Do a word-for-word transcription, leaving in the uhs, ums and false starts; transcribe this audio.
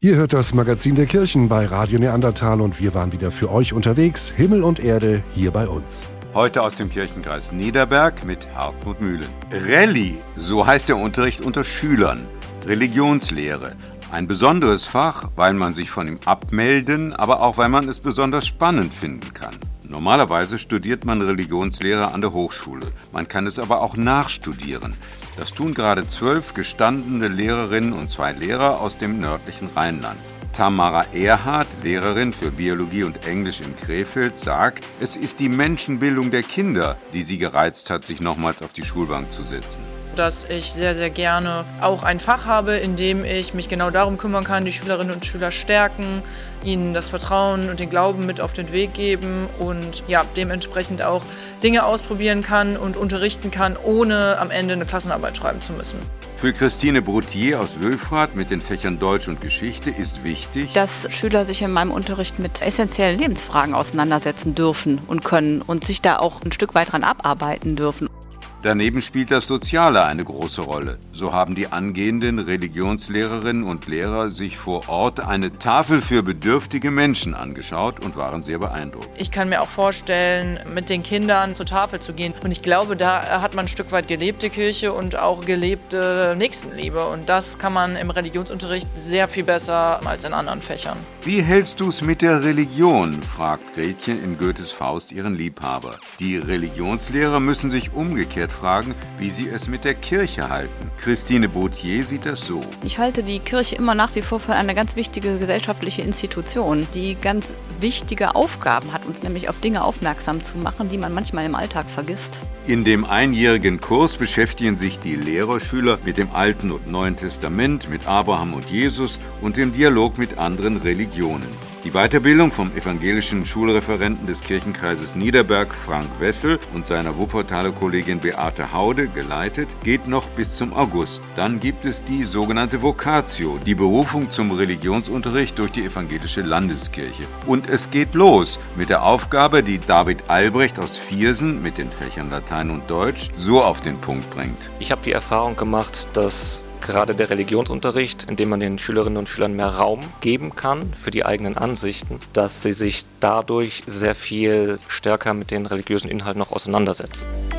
Ihr hört das Magazin der Kirchen bei Radio Neandertal und wir waren wieder für euch unterwegs, Himmel und Erde, hier bei uns. Heute aus dem Kirchenkreis Niederberg mit Hartmut Mühlen. Rallye, so heißt der Unterricht unter Schülern. Religionslehre. Ein besonderes Fach, weil man sich von ihm abmelden, aber auch weil man es besonders spannend finden kann. Normalerweise studiert man Religionslehre an der Hochschule. Man kann es aber auch nachstudieren. Das tun gerade zwölf gestandene Lehrerinnen und zwei Lehrer aus dem nördlichen Rheinland. Tamara Erhardt, Lehrerin für Biologie und Englisch in Krefeld, sagt, es ist die Menschenbildung der Kinder, die sie gereizt hat, sich nochmals auf die Schulbank zu setzen. Dass ich sehr, sehr gerne auch ein Fach habe, in dem ich mich genau darum kümmern kann, die Schülerinnen und Schüler stärken, ihnen das Vertrauen und den Glauben mit auf den Weg geben und ja, dementsprechend auch Dinge ausprobieren kann und unterrichten kann, ohne am Ende eine Klassenarbeit schreiben zu müssen. Für Christine Broutier aus Wülfrath mit den Fächern Deutsch und Geschichte ist wichtig, dass Schüler sich in meinem Unterricht mit essentiellen Lebensfragen auseinandersetzen dürfen und können und sich da auch ein Stück weit dran abarbeiten dürfen. Daneben spielt das Soziale eine große Rolle. So haben die angehenden Religionslehrerinnen und Lehrer sich vor Ort eine Tafel für bedürftige Menschen angeschaut und waren sehr beeindruckt. Ich kann mir auch vorstellen, mit den Kindern zur Tafel zu gehen. Und ich glaube, da hat man ein Stück weit gelebte Kirche und auch gelebte Nächstenliebe. Und das kann man im Religionsunterricht sehr viel besser als in anderen Fächern. Wie hältst du es mit der Religion, fragt Gretchen in Goethes Faust ihren Liebhaber. Die Religionslehrer müssen sich umgekehrt fragen, wie sie es mit der Kirche halten. Christine Broutier sieht das so. Ich halte die Kirche immer nach wie vor für eine ganz wichtige gesellschaftliche Institution, die ganz wichtige Aufgaben hat, uns nämlich auf Dinge aufmerksam zu machen, die man manchmal im Alltag vergisst. In dem einjährigen Kurs beschäftigen sich die Lehrerschüler mit dem Alten und Neuen Testament, mit Abraham und Jesus und dem Dialog mit anderen Religionen. Die Weiterbildung vom evangelischen Schulreferenten des Kirchenkreises Niederberg, Frank Wessel, und seiner Wuppertaler Kollegin Beate Haude, geleitet, geht noch bis zum August. Dann gibt es die sogenannte Vocatio, die Berufung zum Religionsunterricht durch die evangelische Landeskirche. Und es geht los mit der Aufgabe, die David Albrecht aus Viersen mit den Fächern Latein und Deutsch so auf den Punkt bringt. Ich habe die Erfahrung gemacht, dass gerade der Religionsunterricht, in dem man den Schülerinnen und Schülern mehr Raum geben kann für die eigenen Ansichten, dass sie sich dadurch sehr viel stärker mit den religiösen Inhalten noch auseinandersetzen.